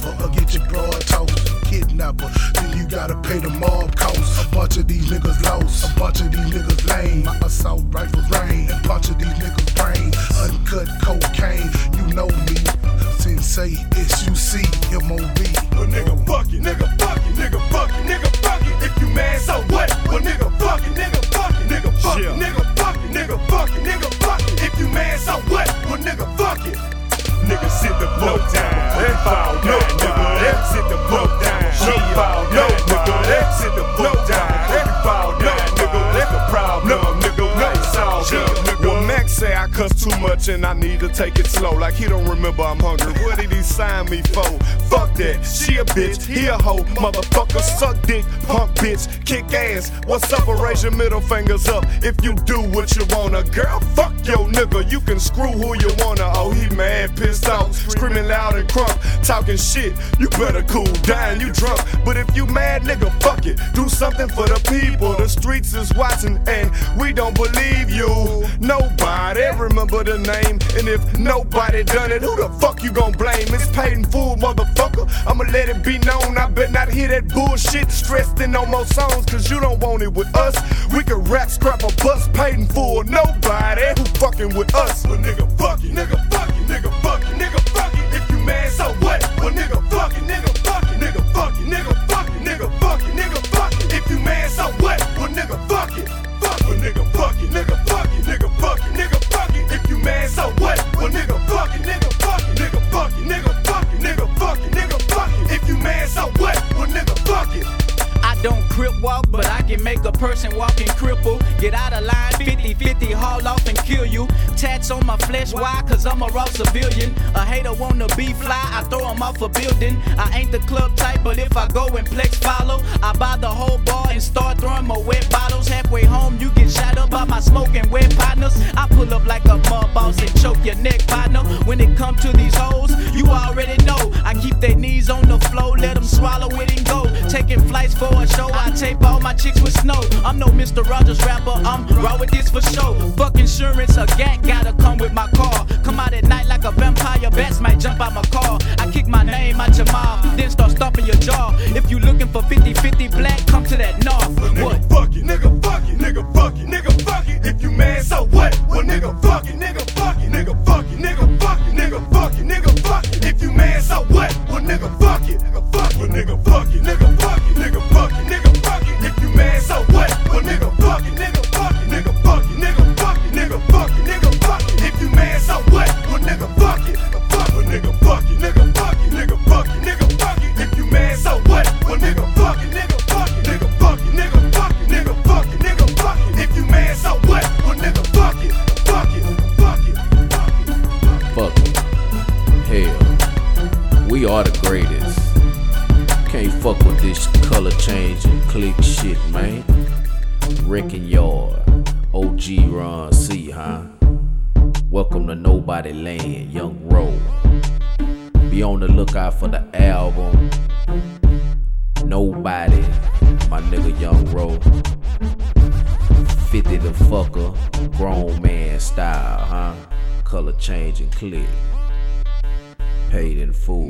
offer or get your broad toast. Kidnapper, then you gotta pay the mob cost. A bunch of these niggas lost, a bunch of these niggas lame. My assault rifles rain, a bunch of these niggas brain. Uncut cocaine, you know me. Sensei, SUC, MOB. Well, nigga, fuck it, nigga, fuck it, nigga, fuck it, nigga, fuck it. If you mad, so what? Well, nigga, fuck it, nigga, fuck it, nigga, fuck it, nigga, fuck it, nigga, fuck it, nigga, fuck it. If you mad, so what? Well, nigga, fuck it. Nigga, sit the blow down. Foul, no, nigga. Sit the blow down. Foul, no, nigga. Sit the blow down. Foul, no, nigga. That's the problem, nigga. That's all good. Well, Max say I cuss too much and I need to take it slow. Like he don't remember I'm hungry. What did he sign me for? Fuck that. She a bitch, he a hoe. Motherfucker, suck dick, punk bitch, kick ass. What's up, or raise your middle fingers up if you do what you wanna. Girl, fuck yo nigga. You can screw who you wanna. Oh, he mad, pissed off, screaming loud and crunk, talking shit. You better cool down, you drunk. But if you mad, nigga, fuck it. Do something for the people. The streets is watching and we don't believe you. Nobody remember the name. And if nobody done it, who the fuck you gon' blame? It's paid in full, motherfucker. I'ma let it be known. I bet not hear that bullshit stressed in no more songs. Cause you don't want it with us. We can rap, scrap, or bust, paid in full. Nobody who fucking with us. Well, nigga, fuck it, nigga, fuck it, nigga, fuck it, nigga, fuck it. If you mad, so what? Well, nigga, fuck it, nigga, fuck it, nigga, fuck it, nigga, fuck it, nigga, fuck it, nigga, fuck it. If you mad, so what? Well, nigga, fuck it. Fuck it, nigga, fuck it, nigga, fuck it, nigga, fuck it, nigga, fuck it. If you mad, so what? Well, nigga, fuck it, nigga, fuck it, nigga, fuck it, nigga, fuck it, nigga, fuck it, nigga, fuck it. If you mad, so what? Well, nigga, fuck it. I don't crip walk, but I can make a person walking cripple. Get out of line, 50-50, haul off and kill you. Tats on my flesh, why? Cause I'm a raw civilian. A hater wanna be fly, I throw him off a building. I ain't the club type, but if I go and flex follow, I buy the whole bar and start throwing my wet bottles. Halfway home, you get shot up by my smoking wet partners. I pull up like a mud boss and choke your neck, partner. When it come to these hoes, you already know. I keep their knees on the floor, let them swallow it and go. Taking flights for a show, I tape all my chicks with snow. I'm no Mr. Rogers rapper, I'm raw with this for show. Fuck insurance, a gat gotta come with my car. Come out at night like a vampire, bats might jump out my car. I kick my name out your mouth, then start stomping your jaw. If you looking for 50-50 black, come to that north. What? Nigga, fuck it, nigga, fuck it, nigga, fuck it, nigga, fuck it. If you mad, so what? Well, nigga, fuck it, nigga, fuck it, nigga, fuck it, nigga, fuck it, nigga, fuck it, nigga, fuck it. If you mad, so what? Well, nigga, fuck it, nigga, fuck it, nigga, fuck it, nigga, fuck it, nigga, fuck it, nigga, fuck it. If you mad, so what? Well, nigga, fuck it, nigga, fuck it, nigga, fuck it, nigga, fuck it, nigga, fuck it, nigga, fuck it. If you mad, so what? Well, nigga, fuck it, fuck it, nigga, fuck it, nigga, fuck it, nigga, fuck it, nigga, fuck it. If you mad, so what? Well, nigga, fuck it, nigga, fuck it, nigga, fuck it, nigga, fuck it, nigga, fuck it, nigga, fuck it. If you mad, so what? Well, nigga, fuck it, fuck it, fuck it, fuck it. Fuck it. Hell, we are the greatest. Can't fuck with this color change and click shit, man. Wrecking Yard, OG Ron C, huh? Welcome to Nobody Land, Young Roll. Be on the lookout for the album Nobody, my nigga Young Roll. 50 the fucker, grown man style, huh? Color change and click. Paid in full.